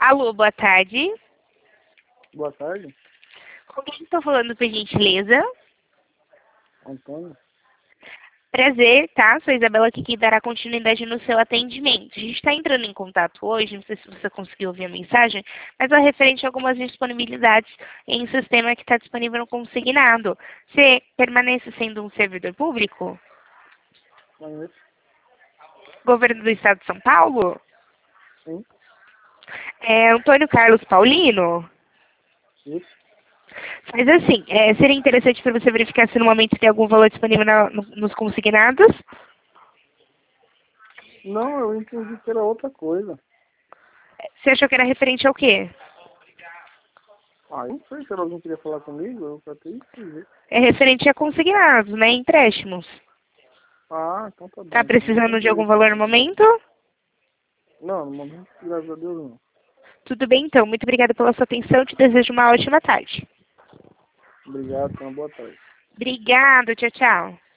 Alô, boa tarde. Boa tarde, Com quem estou falando, por gentileza? Antônio. Prazer, tá? Sou a Isabela aqui que dará continuidade no seu atendimento. A gente está entrando em contato hoje, não sei se você conseguiu ouvir a mensagem, mas é referente a algumas disponibilidades em sistema que está disponível no consignado. Você permanece sendo um servidor público? Conheço, Governo do Estado de São Paulo? sim, É Antônio Carlos Paulino? isso. Mas assim, seria interessante para você verificar se no momento tem algum valor disponível nos consignados. Não, eu entendi que era outra coisa. Você achou que era referente ao quê? Ah, eu não sei se alguém queria falar comigo, eu até esqueci. É referente a consignados, né? Empréstimos. Ah, então tá Tá bom, então não precisando de comprei algum isso valor no não. momento? Não, no momento, graças a Deus não. Tudo bem, então. Muito obrigada pela sua atenção. Te desejo uma ótima tarde. Obrigado, tenha uma boa tarde. Obrigada. Tchau, tchau.